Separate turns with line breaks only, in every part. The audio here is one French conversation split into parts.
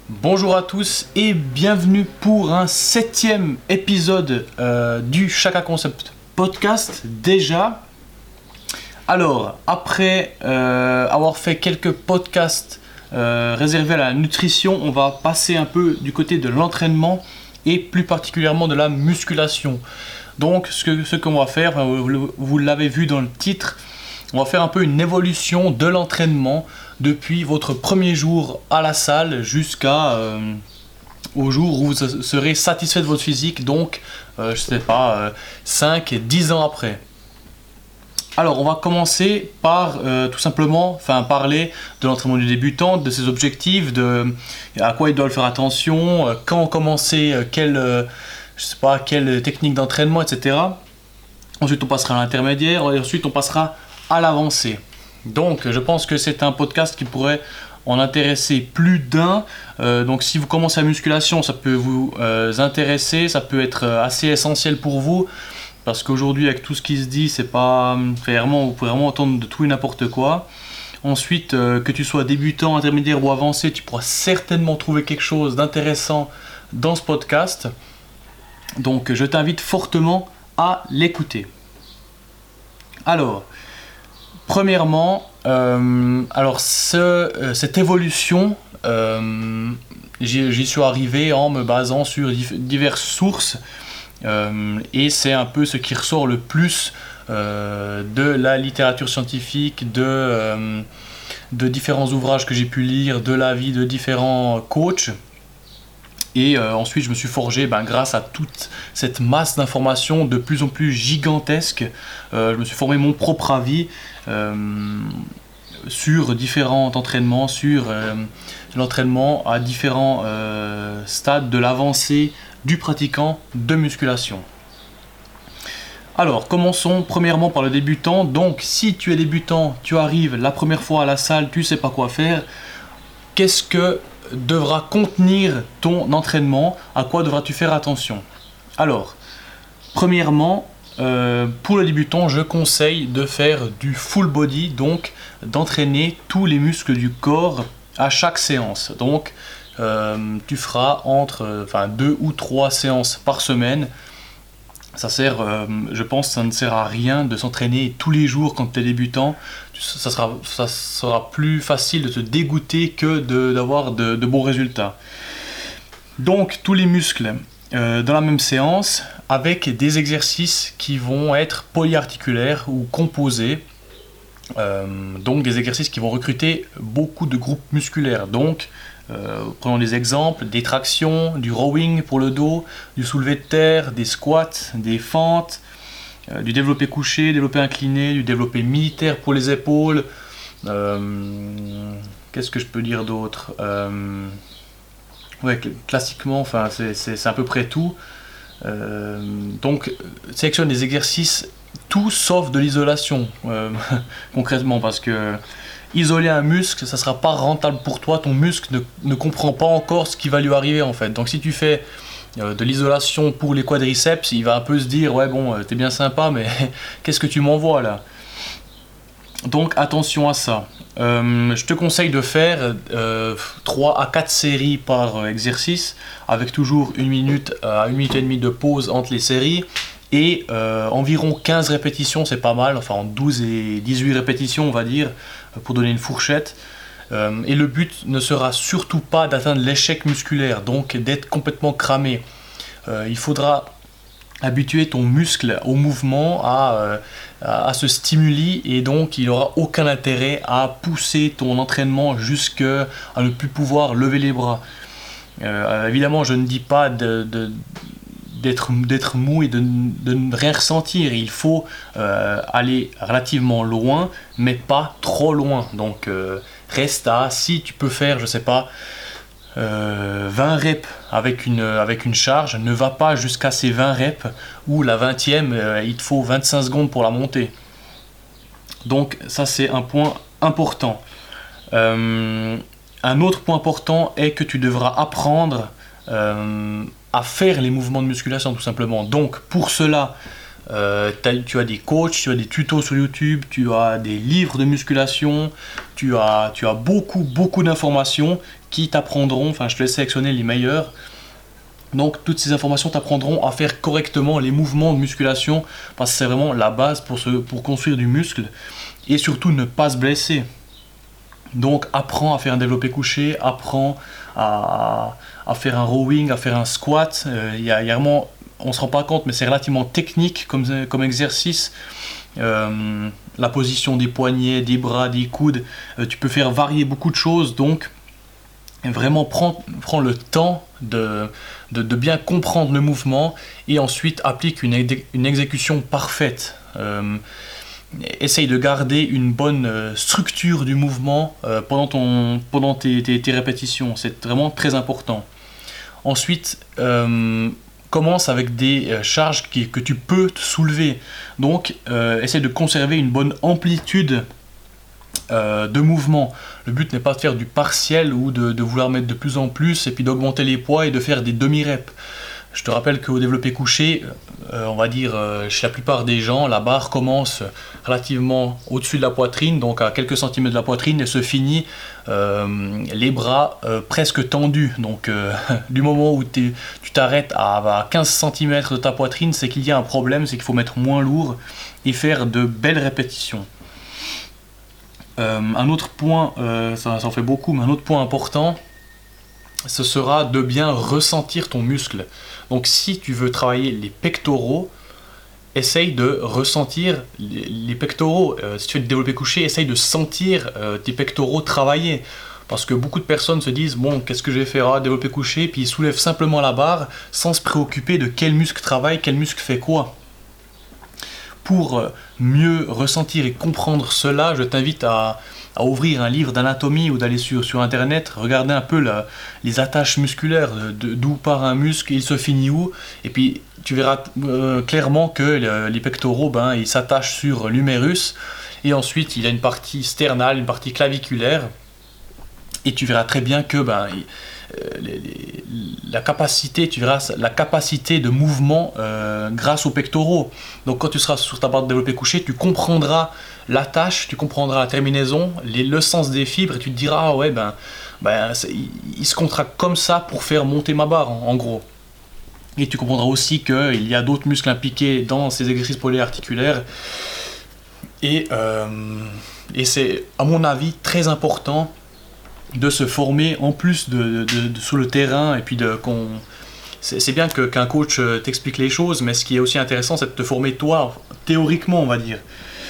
Bonjour à tous et bienvenue pour un 7e épisode du Chaka Concept Podcast déjà. Alors, après avoir fait quelques podcasts réservés à la nutrition, on va passer un peu du côté de l'entraînement et plus particulièrement de la musculation. Donc, ce qu'on va faire, vous l'avez vu dans le titre, on va faire un peu une évolution de l'entraînement depuis votre premier jour à la salle jusqu'à au jour où vous serez satisfait de votre physique, donc je sais pas, 5 et 10 ans après. Alors on va commencer par tout simplement parler de l'entraînement du débutant, de ses objectifs, de à quoi il doit faire attention, quand commencer, quelle technique d'entraînement, etc. Ensuite on passera à l'intermédiaire et ensuite on passera à l'avancée. Donc je pense que c'est un podcast qui pourrait en intéresser plus d'un. Donc si vous commencez la musculation, ça peut vous intéresser, ça peut être assez essentiel pour vous. Parce qu'aujourd'hui, avec tout ce qui se dit, c'est pas vraiment, vous pouvez vraiment entendre de tout et n'importe quoi. Ensuite, que tu sois débutant, intermédiaire ou avancé, tu pourras certainement trouver quelque chose d'intéressant dans ce podcast. Donc je t'invite fortement à l'écouter. Alors, premièrement, cette évolution, j'y suis arrivé en me basant sur diverses sources et c'est un peu ce qui ressort le plus de la littérature scientifique, de différents ouvrages que j'ai pu lire, de l'avis de différents coachs. Et ensuite, je me suis forgé, grâce à toute cette masse d'informations de plus en plus gigantesque, je me suis formé mon propre avis sur différents entraînements, sur l'entraînement à différents stades de l'avancée du pratiquant de musculation. Alors, commençons premièrement par le débutant. Donc, si tu es débutant, tu arrives la première fois à la salle, tu ne sais pas quoi faire, qu'est-ce que devra contenir ton entraînement, à quoi devras-tu faire attention? Alors, premièrement, pour le débutant, je conseille de faire du full body, donc d'entraîner tous les muscles du corps à chaque séance. Donc, tu feras entre 2 ou 3 séances par semaine. Je pense que ça ne sert à rien de s'entraîner tous les jours quand tu es débutant. Ça sera plus facile de te dégoûter que d'avoir de bons résultats. Donc tous les muscles dans la même séance avec des exercices qui vont être polyarticulaires ou composés. Donc des exercices qui vont recruter beaucoup de groupes musculaires. Donc prenons des exemples, des tractions, du rowing pour le dos, du soulevé de terre, des squats, des fentes, du développé couché, développé incliné, du développé militaire pour les épaules. Qu'est-ce que je peux dire d'autre? Classiquement, c'est à peu près tout. Donc, sélectionne des exercices, tout sauf de l'isolation, concrètement, parce que isoler un muscle, ça ne sera pas rentable pour toi. Ton muscle ne comprend pas encore ce qui va lui arriver en fait. Donc si tu fais de l'isolation pour les quadriceps, il va un peu se dire ouais bon, t'es bien sympa, mais qu'est-ce que tu m'envoies là? Donc attention à ça. Je te conseille de faire 3 à 4 séries par exercice, avec toujours 1 minute à 1 minute et demie de pause entre les séries. Et environ 15 répétitions, c'est pas mal, enfin 12 et 18 répétitions on va dire, pour donner une fourchette. Et le but ne sera surtout pas d'atteindre l'échec musculaire, donc d'être complètement cramé. Il faudra habituer ton muscle au mouvement, à ce stimuli, et donc il n'aura aucun intérêt à pousser ton entraînement jusqu'à ne plus pouvoir lever les bras. Évidemment, je ne dis pas d'être mou et de ne rien ressentir. Il faut aller relativement loin, mais pas trop loin. Donc reste si tu peux faire, je sais pas, 20 reps avec une charge, ne va pas jusqu'à ces 20 reps où la 20e, il te faut 25 secondes pour la monter. Donc ça c'est un point important. Un autre point important est que tu devras apprendre à faire les mouvements de musculation tout simplement. Donc pour cela, Tu as des coachs, tu as des tutos sur YouTube, tu as des livres de musculation, tu as beaucoup d'informations qui t'apprendront, enfin je te laisse sélectionner les meilleurs. Donc toutes ces informations t'apprendront à faire correctement les mouvements de musculation parce que c'est vraiment la base pour construire du muscle et surtout ne pas se blesser. Donc apprends à faire un développé couché, apprends à faire un rowing, à faire un squat. Vraiment, on ne se rend pas compte, mais c'est relativement technique comme exercice. La position des poignets, des bras, des coudes, tu peux faire varier beaucoup de choses. Donc vraiment prends le temps de bien comprendre le mouvement et ensuite applique une exécution parfaite. Essaye de garder une bonne structure du mouvement pendant tes répétitions, c'est vraiment très important. Ensuite, commence avec des charges que tu peux te soulever. Donc, essaye de conserver une bonne amplitude de mouvement. Le but n'est pas de faire du partiel ou de vouloir mettre de plus en plus et puis d'augmenter les poids et de faire des demi-reps. Je te rappelle qu'au développé couché, on va dire chez la plupart des gens, la barre commence relativement au-dessus de la poitrine, donc à quelques centimètres de la poitrine, et se finit les bras presque tendus. Donc du moment où tu t'arrêtes à 15 cm de ta poitrine, c'est qu'il y a un problème, c'est qu'il faut mettre moins lourd et faire de belles répétitions. Un autre point, ça en fait beaucoup, mais un autre point important, ce sera de bien ressentir ton muscle. Donc si tu veux travailler les pectoraux, essaye de ressentir les pectoraux. Si tu fais du développé couché, essaye de sentir tes pectoraux travailler. Parce que beaucoup de personnes se disent, bon, qu'est-ce que je vais faire, développé couché, puis ils soulèvent simplement la barre sans se préoccuper de quel muscle travaille, quel muscle fait quoi. Pour mieux ressentir et comprendre cela, je t'invite à ouvrir un livre d'anatomie ou d'aller sur internet, regarder un peu les attaches musculaires, d'où part un muscle, il se finit où, et puis tu verras clairement que les pectoraux, ils s'attachent sur l'humérus, et ensuite il y a une partie sternale, une partie claviculaire, et tu verras très bien que la capacité, tu verras la capacité de mouvement grâce aux pectoraux. Donc quand tu seras sur ta barre de développé couché, tu comprendras l'attache, tu comprendras la terminaison, le sens des fibres, et tu te diras, ah ouais, il se contracte comme ça pour faire monter ma barre, en gros. Et tu comprendras aussi qu'il y a d'autres muscles impliqués dans ces exercices polyarticulaires. Et c'est, à mon avis, très important de se former en plus de sur le terrain, et puis c'est bien qu'un coach t'explique les choses, mais ce qui est aussi intéressant, c'est de te former toi, théoriquement, on va dire.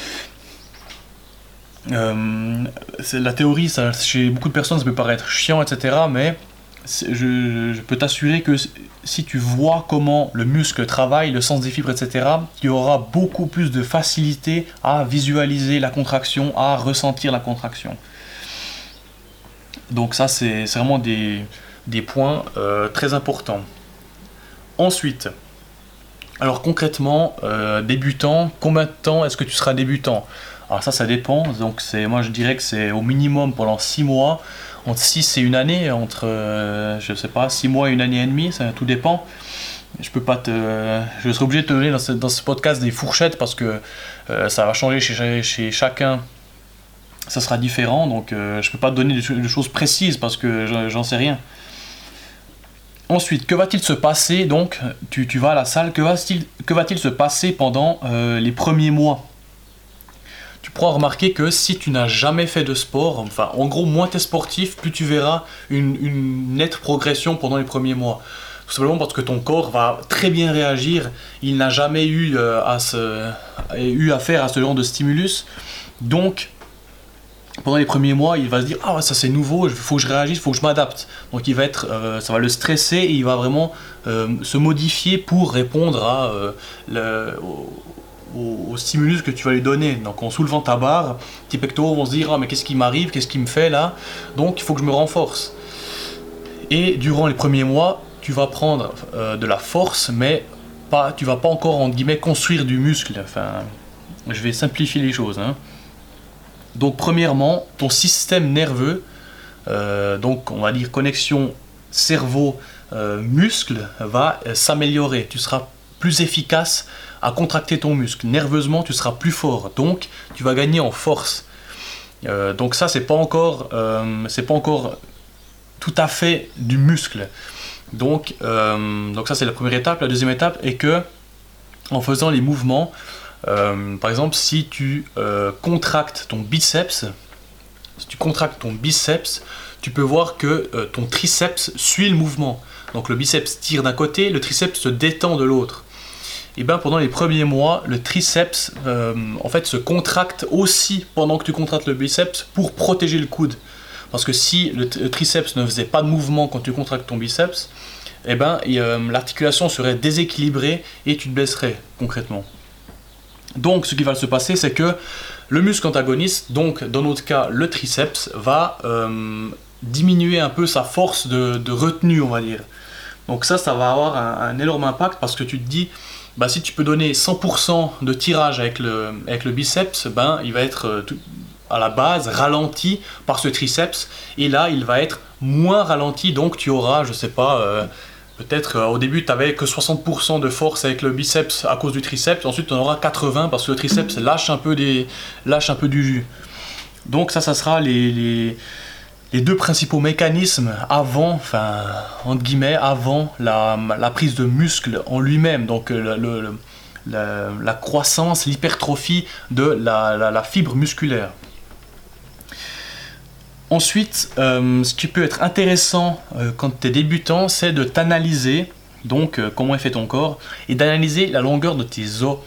La théorie, ça, chez beaucoup de personnes, ça peut paraître chiant, etc. Mais je peux t'assurer que si tu vois comment le muscle travaille, le sens des fibres, etc., tu auras beaucoup plus de facilité à visualiser la contraction, à ressentir la contraction. Donc ça, c'est vraiment des points très importants. Ensuite, alors concrètement, débutant, combien de temps est-ce que tu seras débutant ? Alors ça dépend, donc moi je dirais que c'est au minimum pendant 6 mois, entre 6 et 1 année, entre, je sais pas, 6 mois et 1 année et demie, ça tout dépend. Je serai obligé de te donner dans ce podcast des fourchettes parce que ça va changer chez chacun, ça sera différent, donc je peux pas te donner de choses précises parce que j'en sais rien. Ensuite, que va-t-il se passer, donc, tu vas à la salle, que va-t-il se passer pendant les premiers mois ? Tu pourras remarquer que si tu n'as jamais fait de sport, enfin en gros moins tu es sportif, plus tu verras une nette progression pendant les premiers mois. Tout simplement parce que ton corps va très bien réagir, il n'a jamais eu affaire à ce genre de stimulus. Donc pendant les premiers mois, il va se dire « Ah, ça c'est nouveau, il faut que je réagisse, il faut que je m'adapte ». Donc ça va le stresser et il va vraiment se modifier pour répondre au stimulus que tu vas lui donner. Donc en soulevant ta barre, tes pectoraux vont se dire « Ah, mais qu'est-ce qui m'arrive, qu'est-ce qui me fait là ? Donc il faut que je me renforce ». Et durant les premiers mois, tu vas prendre de la force, mais tu vas pas encore, entre guillemets, construire du muscle. Enfin, je vais simplifier les choses, hein. Donc premièrement, ton système nerveux, donc on va dire connexion cerveau-muscle, va s'améliorer. Tu seras plus efficace à contracter ton muscle. Nerveusement, tu seras plus fort, donc tu vas gagner en force. Donc ça, c'est pas encore tout à fait du muscle. Donc ça, c'est la première étape. La deuxième étape est que, en faisant les mouvements, par exemple, si tu contractes ton biceps, tu peux voir que ton triceps suit le mouvement. Donc le biceps tire d'un côté, le triceps se détend de l'autre. Et bien pendant les premiers mois, le triceps en fait se contracte aussi pendant que tu contractes le biceps pour protéger le coude. Parce que si le triceps ne faisait pas de mouvement quand tu contractes ton biceps, eh ben, l'articulation serait déséquilibrée et tu te blesserais concrètement. Donc ce qui va se passer, c'est que le muscle antagoniste, donc dans notre cas le triceps, va diminuer un peu sa force de retenue, on va dire. Donc ça va avoir un énorme impact, parce que tu te dis, bah, si tu peux donner 100% de tirage avec le biceps, ben, il va être à la base ralenti par ce triceps, et là il va être moins ralenti, donc tu auras, je sais pas, peut-être au début tu n'avais que 60% de force avec le biceps à cause du triceps, ensuite tu en auras 80% parce que le triceps lâche un peu du jus. Donc ça sera les deux principaux mécanismes avant, enfin entre guillemets, avant la prise de muscle en lui-même, donc la croissance, l'hypertrophie de la fibre musculaire. Ensuite, ce qui peut être intéressant quand tu es débutant, c'est de t'analyser, donc comment est fait ton corps, et d'analyser la longueur de tes os.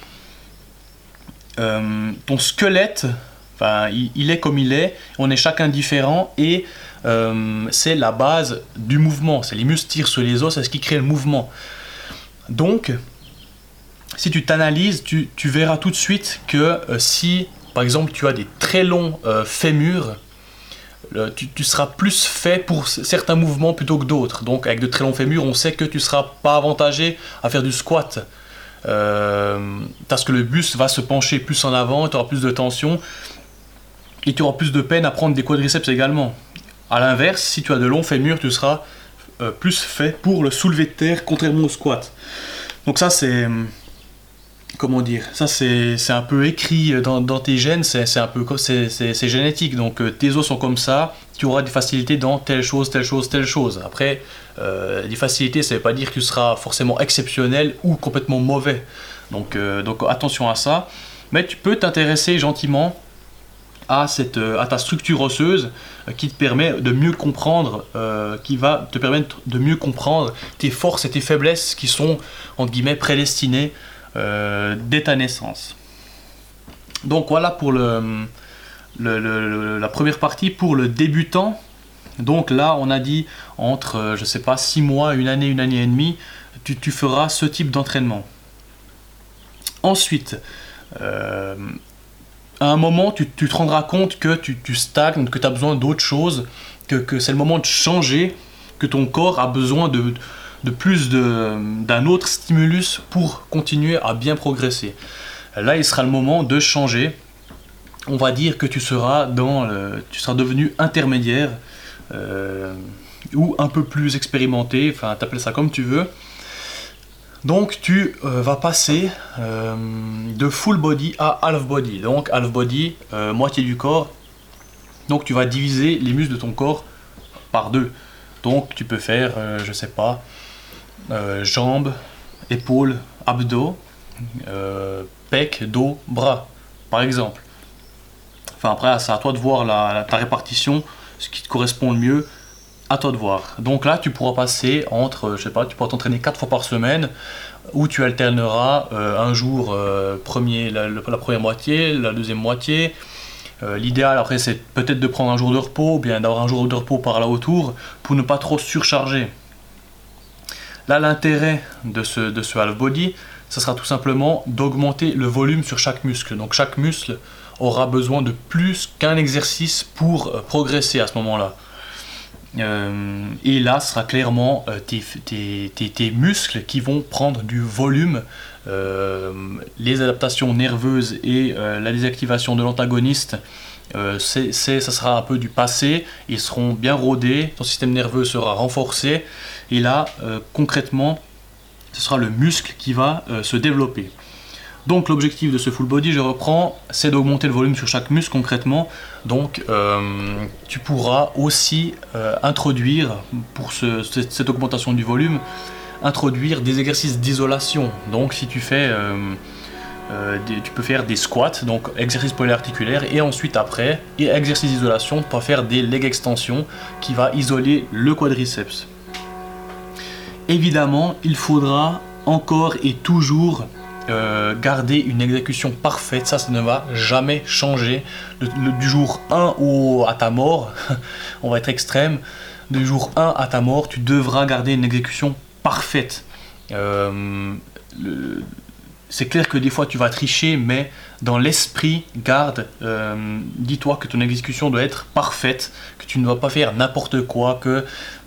Ton squelette, il est comme il est, on est chacun différent, et c'est la base du mouvement. C'est les muscles tirent sur les os, c'est ce qui crée le mouvement. Donc, si tu t'analyses, tu verras tout de suite que si, par exemple, tu as des très longs fémurs, tu seras plus fait pour certains mouvements plutôt que d'autres. Donc avec de très longs fémurs, on sait que tu ne seras pas avantagé à faire du squat. Parce que le buste va se pencher plus en avant, tu auras plus de tension et tu auras plus de peine à prendre des quadriceps également. A l'inverse, si tu as de longs fémurs, tu seras plus fait pour le soulevé de terre, contrairement au squat. Donc ça c'est... Comment dire, ça c'est un peu écrit dans tes gènes, c'est génétique, donc tes os sont comme ça, tu auras des facilités dans telle chose. Après, des facilités, ça ne veut pas dire que tu seras forcément exceptionnel ou complètement mauvais, donc attention à ça, mais tu peux t'intéresser gentiment à ta structure osseuse qui te permet de mieux comprendre, qui va te permettre de mieux comprendre tes forces et tes faiblesses qui sont, entre guillemets, prédestinées dès ta naissance. Donc voilà pour la première partie pour le débutant. Donc là on a dit entre je sais pas 6 mois, une année et demie, tu feras ce type d'entraînement. Ensuite à un moment tu te rendras compte que tu stagnes, que tu as besoin d'autre chose, que c'est le moment de changer, que ton corps a besoin d'un autre stimulus pour continuer à bien progresser. Là, il sera le moment de changer. On va dire que tu seras devenu intermédiaire ou un peu plus expérimenté, enfin, t'appelles ça comme tu veux. Donc, tu vas passer de full body à half body. Donc, half body, moitié du corps. Donc, tu vas diviser les muscles de ton corps par deux. Donc, tu peux faire, je sais pas, jambes, épaules, abdos, pec, dos, bras, par exemple. Enfin après, c'est à toi de voir ta répartition, ce qui te correspond le mieux, à toi de voir. Donc là, tu pourras passer entre, je sais pas, tu pourras t'entraîner 4 fois par semaine, où tu alterneras un jour la première moitié, la deuxième moitié. L'idéal après, c'est peut-être de prendre un jour de repos, ou bien d'avoir un jour de repos par là autour, pour ne pas trop surcharger. Là, l'intérêt de ce half body, ça sera tout simplement d'augmenter le volume sur chaque muscle. Donc chaque muscle aura besoin de plus qu'un exercice pour progresser à ce moment-là. Et là, ce sera clairement tes muscles qui vont prendre du volume. Les adaptations nerveuses et la désactivation de l'antagoniste, ça sera un peu du passé. Ils seront bien rodés, ton système nerveux sera renforcé. Et là, concrètement, ce sera le muscle qui va se développer. Donc l'objectif de ce full body, je reprends, c'est d'augmenter le volume sur chaque muscle concrètement. Donc tu pourras aussi introduire, pour cette augmentation du volume, introduire des exercices d'isolation. Donc si tu fais, tu peux faire des squats, donc exercice polyarticulaire, et ensuite après, et exercice d'isolation, tu pourras faire des leg extensions qui va isoler le quadriceps. Évidemment, il faudra encore et toujours garder une exécution parfaite, ça ne va jamais changer. Du jour 1 à ta mort, on va être extrême, du jour 1 à ta mort, tu devras garder une exécution parfaite. C'est clair que des fois tu vas tricher, mais dans l'esprit, garde, dis-toi que ton exécution doit être parfaite, que tu ne vas pas faire n'importe quoi, que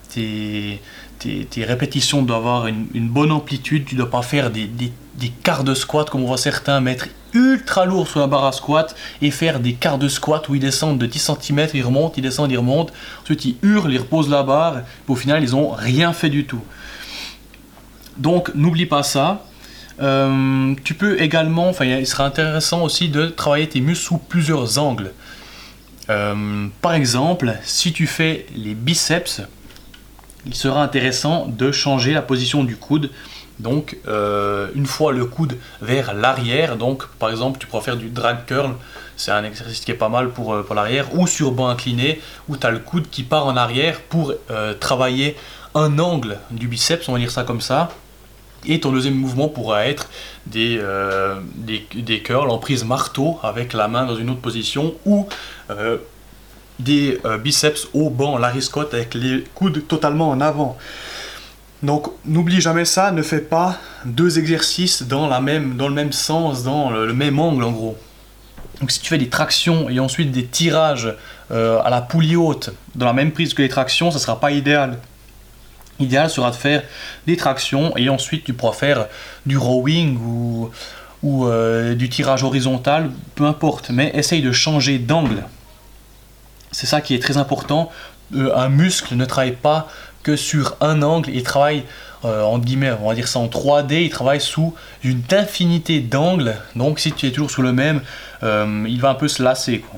tes répétitions doivent avoir une bonne amplitude, tu ne dois pas faire des quarts de squat comme on voit certains mettre ultra lourd sur la barre à squat et faire des quarts de squat où ils descendent de 10 cm, ils remontent, ils descendent, ils remontent, ensuite ils hurlent, ils reposent la barre, et au final ils n'ont rien fait du tout. Donc n'oublie pas ça. Tu peux également, il sera intéressant aussi de travailler tes muscles sous plusieurs angles. Par exemple, si tu fais les biceps, il sera intéressant de changer la position du coude. Donc une fois le coude vers l'arrière, donc par exemple tu pourras faire du drag curl, c'est un exercice qui est pas mal pour l'arrière, ou sur banc incliné où tu as le coude qui part en arrière pour travailler un angle du biceps, on va dire ça comme ça. Et ton deuxième mouvement pourra être des curls en prise marteau avec la main dans une autre position, ou des biceps au banc, Larry Scott, avec les coudes totalement en avant. Donc n'oublie jamais ça, ne fais pas deux exercices dans le même sens, dans le même angle en gros. Donc si tu fais des tractions et ensuite des tirages à la poulie haute dans la même prise que les tractions, ça ne sera pas idéal. L'idéal sera de faire des tractions et ensuite tu pourras faire du rowing ou du tirage horizontal, peu importe, mais essaye de changer d'angle. C'est ça qui est très important. Un muscle ne travaille pas que sur un angle, il travaille en guillemets, on va dire ça en 3D, il travaille sous une infinité d'angles. Donc si tu es toujours sur le même, il va un peu se lasser, quoi.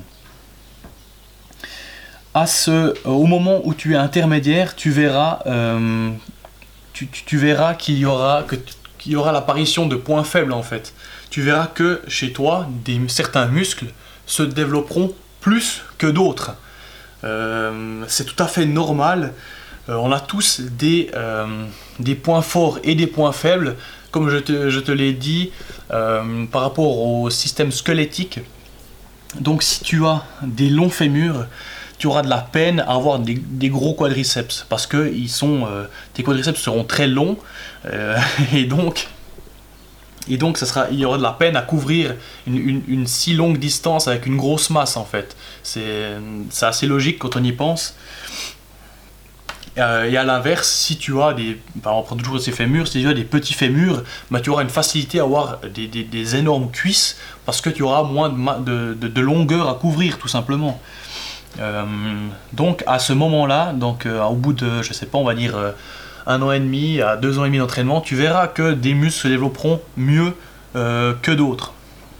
Au moment où tu es intermédiaire, tu verras, qu'il y aura l'apparition de points faibles en fait. Tu verras que chez toi, certains muscles se développeront plus que d'autres. C'est tout à fait normal. On a tous des points forts et des points faibles, comme je te l'ai dit, par rapport au système squelettique. Donc si tu as des longs fémurs, tu auras de la peine à avoir des gros quadriceps, parce que tes quadriceps seront très longs, et donc il y aura de la peine à couvrir une si longue distance avec une grosse masse en fait. C'est assez logique quand on y pense. Et à l'inverse, si tu as on prend toujours ces fémurs, si tu as des petits fémurs, tu auras une facilité à avoir des énormes cuisses, parce que tu auras moins de longueur à couvrir tout simplement. Donc à ce moment-là, au bout de, je sais pas, on va dire 1 an et demi à 2 ans et demi d'entraînement, tu verras que des muscles se développeront mieux que d'autres.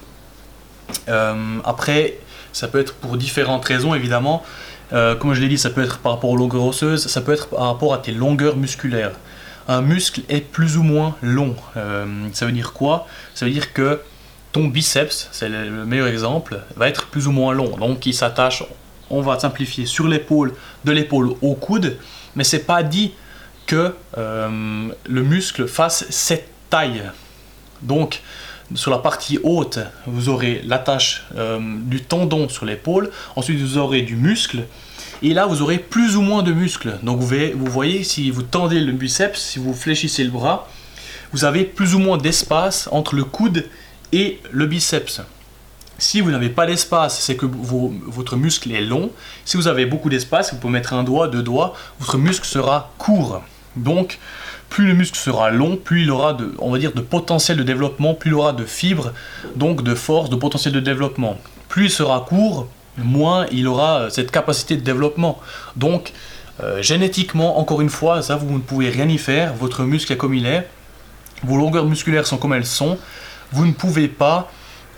Après, ça peut être pour différentes raisons évidemment. Comme je l'ai dit, ça peut être par rapport aux longueurs osseuses, ça peut être par rapport à tes longueurs musculaires. Un muscle est plus ou moins long. Ça veut dire quoi? Ça veut dire que ton biceps, c'est le meilleur exemple, va être plus ou moins long. Donc il s'attache, on va simplifier, sur l'épaule, de l'épaule au coude, mais c'est pas dit que le muscle fasse cette taille. Donc sur la partie haute, vous aurez l'attache du tendon sur l'épaule, ensuite vous aurez du muscle, et là vous aurez plus ou moins de muscle. Donc vous voyez, si vous tendez le biceps, si vous fléchissez le bras, vous avez plus ou moins d'espace entre le coude et le biceps. Si vous n'avez pas d'espace, c'est que votre muscle est long. Si vous avez beaucoup d'espace, vous pouvez mettre 1 doigt, 2 doigts, votre muscle sera court. Donc, plus le muscle sera long, plus il aura de potentiel de développement, plus il aura de fibres, donc de force, de potentiel de développement. Plus il sera court, moins il aura cette capacité de développement. Donc, génétiquement, encore une fois, ça vous ne pouvez rien y faire, votre muscle est comme il est. vos longueurs musculaires sont comme elles sont, vous ne pouvez pas,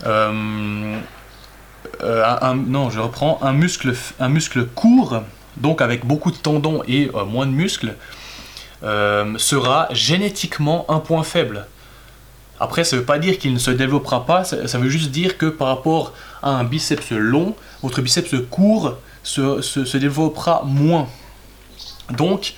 non, je reprends, un muscle court, donc avec beaucoup de tendons et moins de muscles, sera génétiquement un point faible. Après, ça ne veut pas dire qu'il ne se développera pas, ça veut juste dire que par rapport à un biceps long, votre biceps court se développera moins. Donc,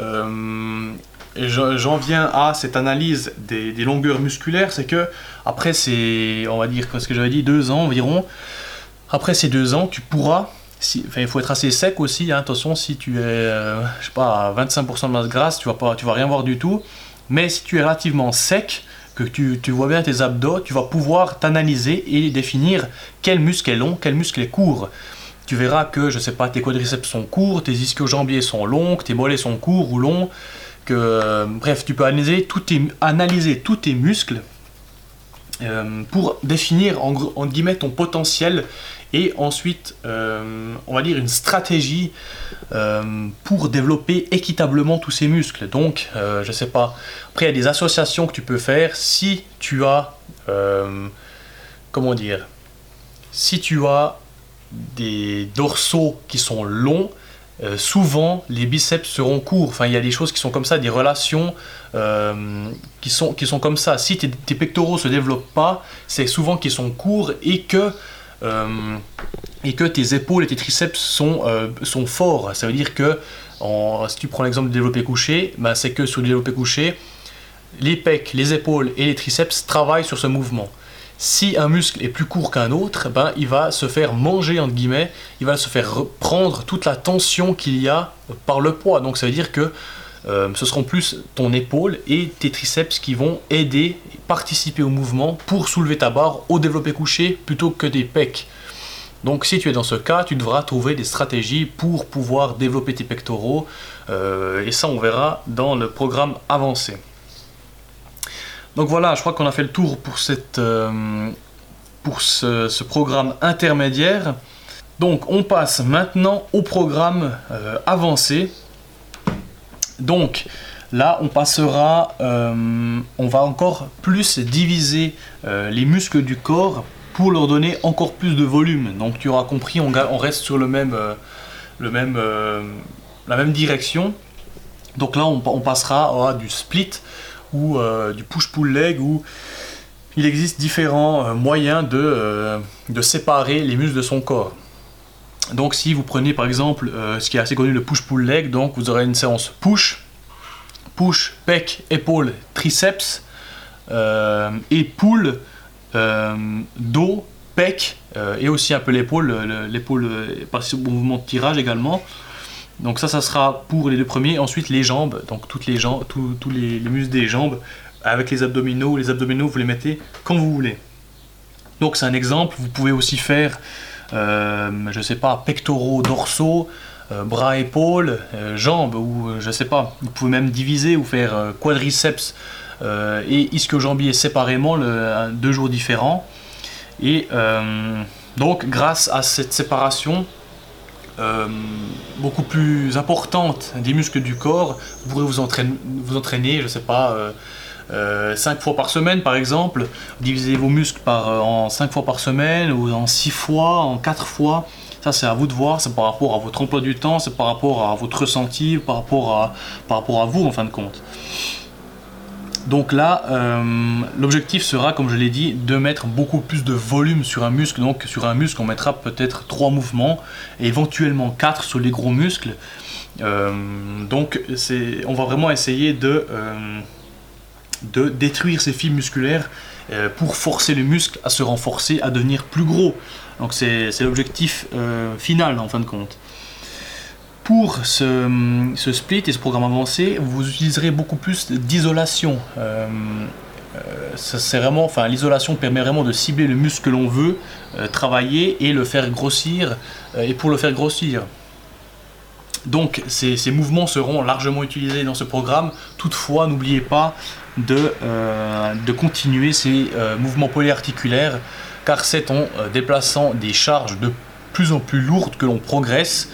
j'en viens à cette analyse des longueurs musculaires, c'est que après on va dire, ce que j'avais dit, 2 ans environ, après ces 2 ans, tu pourras, il faut être assez sec aussi, hein, attention, si tu es, je sais pas, à 25% de masse grasse, tu vas rien voir du tout, mais si tu es relativement sec, que tu vois bien tes abdos, tu vas pouvoir t'analyser et définir quel muscle est long, quel muscle est court. Tu verras que, je sais pas, tes quadriceps sont courts, tes ischio-jambiers sont longs, tes mollets sont courts ou longs, bref, tu peux analyser tous tes muscles pour définir en guillemets ton potentiel et ensuite, on va dire, une stratégie pour développer équitablement tous ces muscles. Donc, je sais pas, après il y a des associations que tu peux faire si tu as, comment dire, si tu as des dorsaux qui sont longs, souvent les biceps seront courts. Enfin, il y a des choses qui sont comme ça, des relations qui sont comme ça. Si tes pectoraux se développent pas, c'est souvent qu'ils sont courts et que tes épaules et tes triceps sont forts. Ça veut dire que, si tu prends l'exemple du développé couché, ben c'est que sur le développé couché, les pecs, les épaules et les triceps travaillent sur ce mouvement. Si un muscle est plus court qu'un autre, ben, il va se faire manger, entre guillemets, il va se faire prendre toute la tension qu'il y a par le poids. Donc ça veut dire que ce seront plus ton épaule et tes triceps qui vont aider, participer au mouvement pour soulever ta barre au développé couché plutôt que des pecs. Donc si tu es dans ce cas, tu devras trouver des stratégies pour pouvoir développer tes pectoraux et ça on verra dans le programme avancé. Donc voilà, je crois qu'on a fait le tour pour ce programme intermédiaire. Donc on passe maintenant au programme avancé. Donc là on passera, on va encore plus diviser les muscles du corps pour leur donner encore plus de volume. Donc tu auras compris, on reste sur la même direction. Donc là on passera à du split ou du push-pull leg, où il existe différents moyens de séparer les muscles de son corps. Donc si vous prenez par exemple ce qui est assez connu, le push-pull leg, donc vous aurez une séance push, pec, épaule, triceps, et pull, dos, pec, et aussi un peu l'épaule participe au mouvement de tirage également. Donc ça sera pour les deux premiers. Ensuite les jambes, donc toutes les jambes, tous les muscles des jambes avec les abdominaux. Les abdominaux vous les mettez quand vous voulez. Donc c'est un exemple. Vous pouvez aussi faire, je sais pas, pectoraux, dorsaux, bras, épaules, jambes, ou je sais pas. Vous pouvez même diviser ou faire quadriceps et ischio-jambier séparément, 2 jours différents. Et donc grâce à cette séparation beaucoup plus importante des muscles du corps, vous pourrez vous entraîner, je sais pas, 5 fois par semaine par exemple. Divisez vos muscles en 5 fois par semaine, ou en 6 fois, en 4 fois. Ça c'est à vous de voir, c'est par rapport à votre emploi du temps, c'est par rapport à votre ressenti, par rapport à vous en fin de compte. Donc là, l'objectif sera, comme je l'ai dit, de mettre beaucoup plus de volume sur un muscle. Donc sur un muscle, on mettra peut-être 3 mouvements, et éventuellement 4 sur les gros muscles. Donc on va vraiment essayer de détruire ces fibres musculaires pour forcer le muscle à se renforcer, à devenir plus gros. Donc c'est l'objectif final en fin de compte. Pour ce split et ce programme avancé, vous utiliserez beaucoup plus d'isolation. L'isolation permet vraiment de cibler le muscle que l'on veut travailler et le faire grossir. Et pour le faire grossir, donc ces mouvements seront largement utilisés dans ce programme. Toutefois, n'oubliez pas de continuer ces mouvements polyarticulaires, car c'est en déplaçant des charges de plus en plus lourdes que l'on progresse.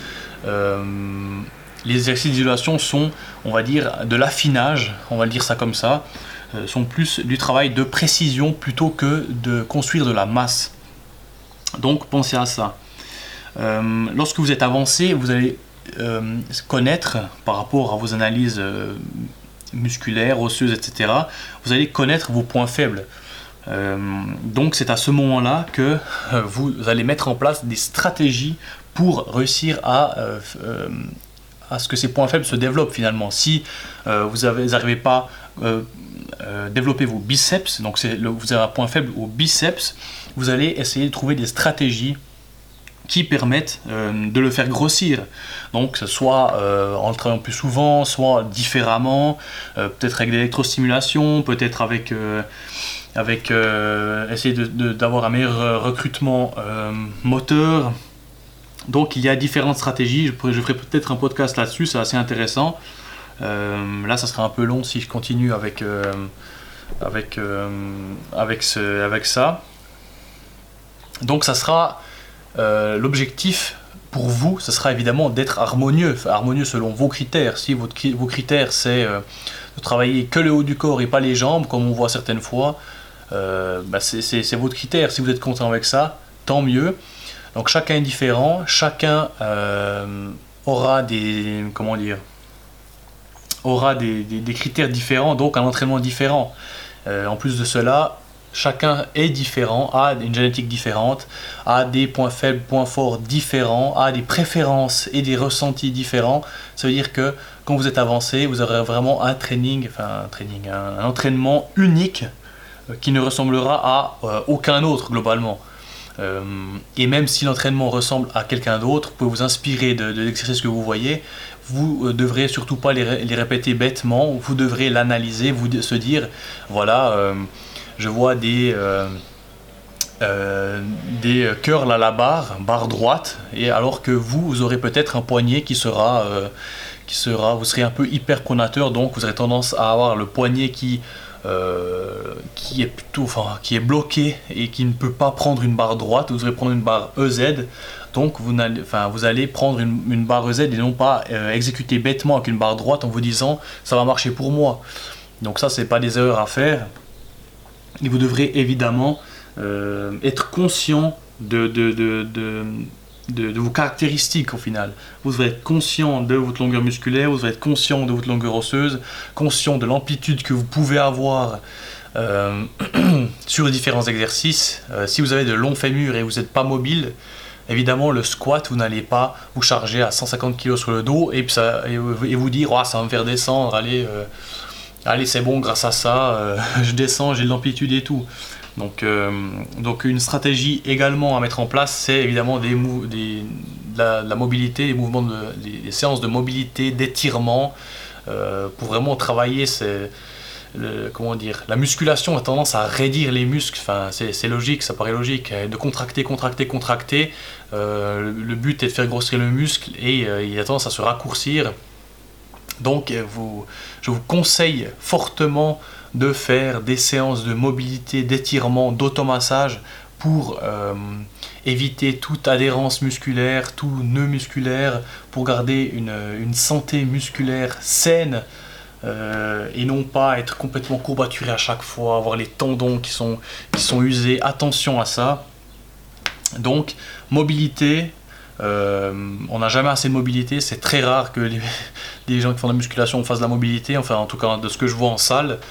Les exercices d'isolation sont, on va dire, de l'affinage, on va dire ça comme ça. sont plus du travail de précision plutôt que de construire de la masse. Donc pensez à ça. Lorsque vous êtes avancé, vous allez connaître, par rapport à vos analyses musculaires, osseuses, etc., vous allez connaître vos points faibles. Donc c'est à ce moment-là que vous allez mettre en place des stratégies pour réussir à ce que ces points faibles se développent finalement. Si vous n'arrivez pas à développer vos biceps, donc vous avez un point faible au biceps, vous allez essayer de trouver des stratégies qui permettent de le faire grossir. Donc soit en le travaillant plus souvent, soit différemment, peut-être avec l'électrostimulation, peut-être avec essayer d'avoir un meilleur recrutement moteur. Donc il y a différentes stratégies, je ferai peut-être un podcast là-dessus, c'est assez intéressant. Là ça sera un peu long si je continue avec ça. Donc ça sera l'objectif pour vous, ce sera évidemment d'être harmonieux selon vos critères. Si vos critères c'est de travailler que le haut du corps et pas les jambes, comme on voit certaines fois, c'est votre critère. Si vous êtes content avec ça, tant mieux. Donc chacun est différent, chacun aura des critères différents, donc un entraînement différent. En plus de cela, chacun est différent, a une génétique différente, a des points faibles, points forts différents, a des préférences et des ressentis différents. Ça veut dire que quand vous êtes avancé, vous aurez vraiment un entraînement unique qui ne ressemblera à aucun autre globalement. Et même si l'entraînement ressemble à quelqu'un d'autre, vous pouvez vous inspirer de l'exercice que vous voyez. Vous ne devrez surtout pas les répéter bêtement, vous devrez l'analyser, se dire voilà, je vois des curls à la barre droite, et alors que vous aurez peut-être un poignet vous serez un peu hyperpronateur, donc vous aurez tendance à avoir le poignet qui est bloqué et qui ne peut pas prendre une barre droite. Vous allez prendre une barre EZ, donc vous allez prendre une barre EZ et non pas exécuter bêtement avec une barre droite en vous disant ça va marcher pour moi. Donc ça, c'est pas des erreurs à faire, et vous devrez évidemment être conscient de vos caractéristiques au final. Vous devrez être conscient de votre longueur musculaire, vous devrez être conscient de votre longueur osseuse, conscient de l'amplitude que vous pouvez avoir sur les différents exercices. Si vous avez de longs fémurs et vous n'êtes pas mobile, évidemment le squat, vous n'allez pas vous charger à 150 kg sur le dos et vous dire oh, ça va me faire descendre, allez c'est bon, grâce à ça je descends, j'ai de l'amplitude et tout. Donc une stratégie également à mettre en place, c'est évidemment la mobilité, les mouvements, des séances de mobilité, d'étirement, pour vraiment travailler la musculation a tendance à raidir les muscles, c'est logique, ça paraît logique, de contracter. Le but est de faire grossir le muscle et il a tendance à se raccourcir. Donc je vous conseille fortement de faire des séances de mobilité, d'étirement, d'automassage pour éviter toute adhérence musculaire, tout nœud musculaire, pour garder une santé musculaire saine et non pas être complètement courbaturé à chaque fois, avoir les tendons qui sont usés. Attention à ça. Donc mobilité, on n'a jamais assez de mobilité, c'est très rare que les gens qui font de la musculation fassent de la mobilité, enfin en tout cas de ce que je vois en salle.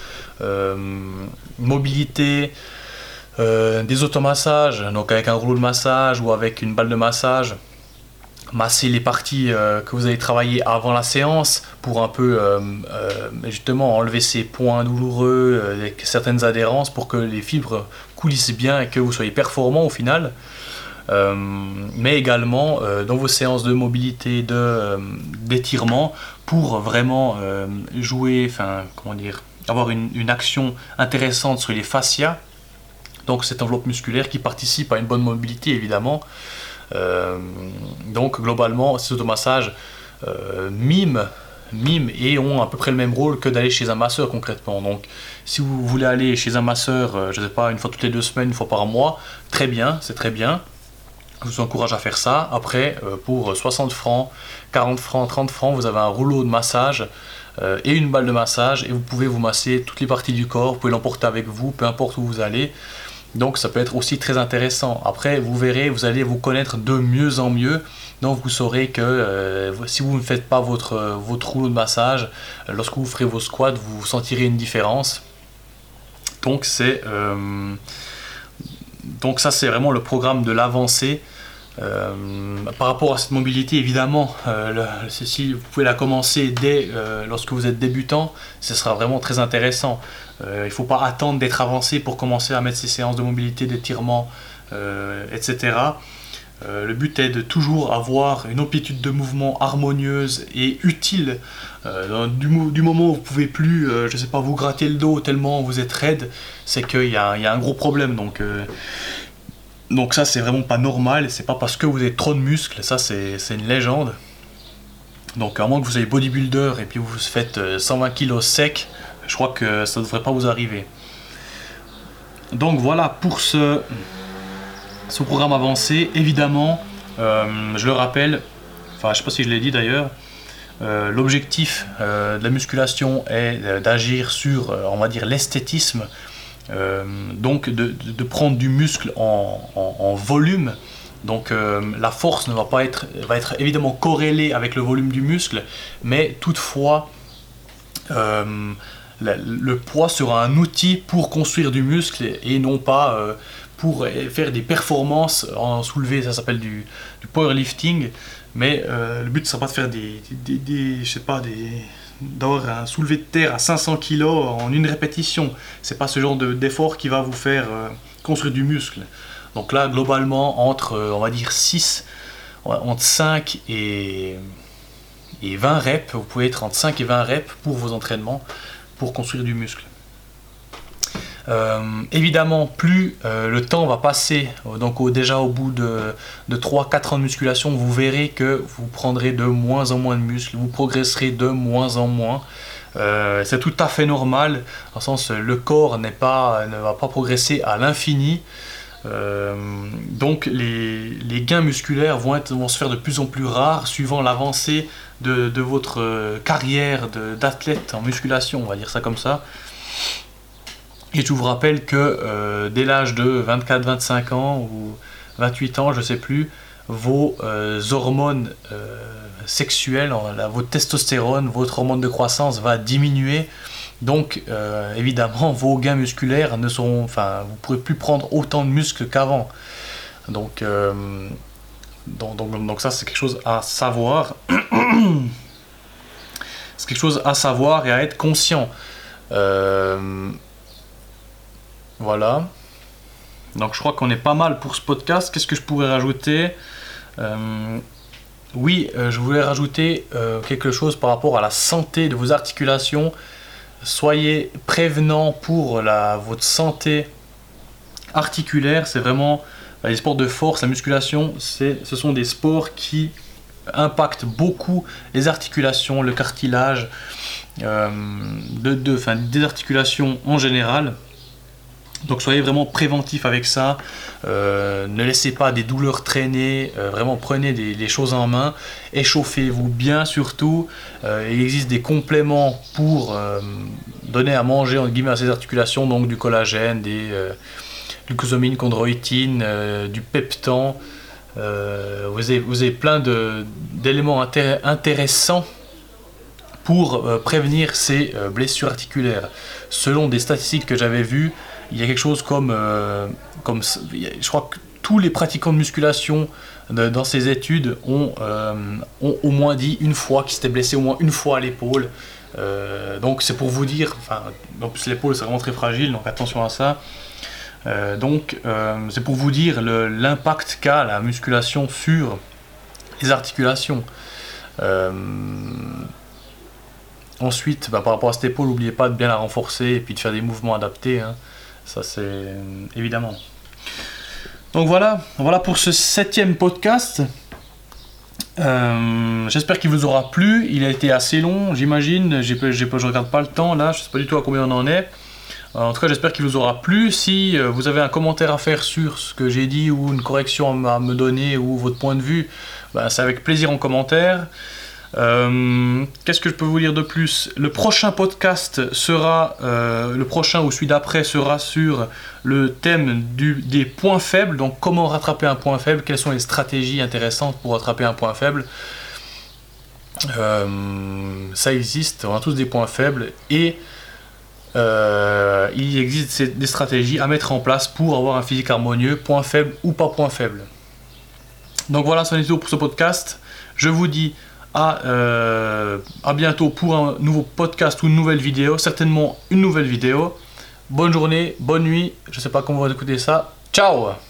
Mobilité, des automassages, donc avec un rouleau de massage ou avec une balle de massage, masser les parties que vous avez travaillées avant la séance pour un peu justement enlever ces points douloureux avec certaines adhérences pour que les fibres coulissent bien et que vous soyez performant au final. Mais également dans vos séances de mobilité, d'étirement, pour vraiment avoir une action intéressante sur les fascias, donc cette enveloppe musculaire qui participe à une bonne mobilité évidemment. Donc globalement ces automassages miment et ont à peu près le même rôle que d'aller chez un masseur concrètement. Donc si vous voulez aller chez un masseur, je ne sais pas, une fois toutes les 2 semaines, une fois par mois, très bien, c'est très bien. Je vous encourage à faire ça. Après, pour 60 francs, 40 francs, 30 francs, vous avez un rouleau de massage et une balle de massage, et vous pouvez vous masser toutes les parties du corps, vous pouvez l'emporter avec vous, peu importe où vous allez. Donc ça peut être aussi très intéressant. Après, vous verrez, vous allez vous connaître de mieux en mieux. Donc vous saurez que si vous ne faites pas votre rouleau de massage, lorsque vous ferez vos squats, vous sentirez une différence. Donc ça c'est vraiment le programme de l'avancée. Par rapport à cette mobilité, évidemment, si vous pouvez la commencer dès lorsque vous êtes débutant, ce sera vraiment très intéressant. Il ne faut pas attendre d'être avancé pour commencer à mettre ces séances de mobilité, d'étirement, etc. Le but est de toujours avoir une amplitude de mouvement harmonieuse et utile. Du moment où vous ne pouvez plus, je sais pas, vous gratter le dos tellement vous êtes raide, c'est qu'il y a un gros problème. Donc ça c'est vraiment pas normal, et c'est pas parce que vous avez trop de muscles, ça c'est une légende. Donc à moins que vous soyez bodybuilder et puis vous faites 120 kg sec, je crois que ça ne devrait pas vous arriver. Donc voilà pour ce programme avancé. Évidemment, je le rappelle, enfin je sais pas si je l'ai dit d'ailleurs, l'objectif de la musculation est d'agir sur, on va dire, l'esthétisme. Donc de prendre du muscle en volume. Donc la force va être évidemment corrélée avec le volume du muscle, mais toutefois le poids sera un outil pour construire du muscle et non pas pour faire des performances en soulevé. Ça s'appelle du powerlifting, mais le but ne sera pas de faire d'avoir un soulevé de terre à 500 kg en une répétition. C'est pas ce genre d'effort qui va vous faire construire du muscle. Donc là, globalement, entre on va dire 5 et 20 reps, vous pouvez être entre 5 et 20 reps pour vos entraînements pour construire du muscle. Évidemment, plus le temps va passer, donc déjà au bout de 3-4 ans de musculation, vous verrez que vous prendrez de moins en moins de muscles, vous progresserez de moins en moins. C'est tout à fait normal, dans le sens le corps ne va pas progresser à l'infini. Donc les gains musculaires vont se faire de plus en plus rares suivant l'avancée de votre carrière d'athlète en musculation, on va dire ça comme ça. Et je vous rappelle que dès l'âge de 24-25 ans ou 28 ans, je ne sais plus, vos hormones sexuelles, votre testostérone, votre hormone de croissance va diminuer. Donc évidemment, vos gains musculaires vous ne pourrez plus prendre autant de muscles qu'avant. Donc ça, c'est quelque chose à savoir. C'est quelque chose à savoir et à être conscient. Voilà. Donc je crois qu'on est pas mal pour ce podcast. Qu'est-ce que je pourrais rajouter ? Je voulais rajouter quelque chose par rapport à la santé de vos articulations. Soyez prévenants pour votre santé articulaire. C'est vraiment les sports de force, la musculation, ce sont des sports qui impactent beaucoup les articulations, le cartilage, des articulations en général. Donc soyez vraiment préventifs avec ça, ne laissez pas des douleurs traîner, vraiment prenez les choses en main, échauffez-vous bien surtout. Il existe des compléments pour donner à manger entre guillemets à ces articulations, donc du collagène, des glucosamine, chondroïtine, du peptan. Vous avez plein d'éléments intéressants pour prévenir ces blessures articulaires. Selon des statistiques que j'avais vues, il y a quelque chose comme je crois que tous les pratiquants de musculation dans ces études ont au moins dit une fois qu'ils s'étaient blessés au moins une fois à l'épaule. Donc c'est pour vous dire, en plus l'épaule c'est vraiment très fragile, donc attention à ça. C'est pour vous dire l'impact qu'a la musculation sur les articulations. Ensuite, par rapport à cette épaule, n'oubliez pas de bien la renforcer et puis de faire des mouvements adaptés. Ça c'est évidemment. Donc voilà pour ce 7e podcast. J'espère qu'il vous aura plu. Il a été assez long, j'imagine. Je regarde pas le temps là, je sais pas du tout à combien on en est. En tout cas, j'espère qu'il vous aura plu. Si vous avez un commentaire à faire sur ce que j'ai dit ou une correction à me donner ou votre point de vue, c'est avec plaisir en commentaire. Qu'est-ce que je peux vous dire de plus? Le prochain podcast sera, le prochain ou celui d'après sera sur le thème des points faibles. Donc comment rattraper un point faible, quelles sont les stratégies intéressantes pour rattraper un point faible. Ça existe, on a tous des points faibles et il existe des stratégies à mettre en place pour avoir un physique harmonieux, point faible ou pas point faible. Donc voilà, c'en est tout pour ce podcast. Je vous dis à bientôt pour un nouveau podcast ou une nouvelle vidéo, certainement une nouvelle vidéo. Bonne journée, bonne nuit, je sais pas comment vous écoutez ça. Ciao!